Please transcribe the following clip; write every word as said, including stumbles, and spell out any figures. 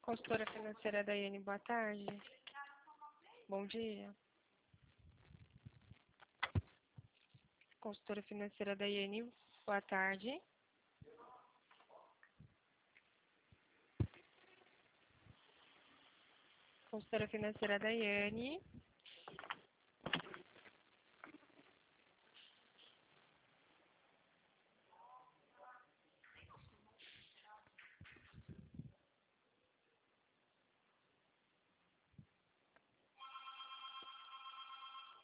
Consultora financeira Daiane, boa tarde. Bom dia. Consultora financeira Daiane, boa tarde. Consultora financeira Daiane.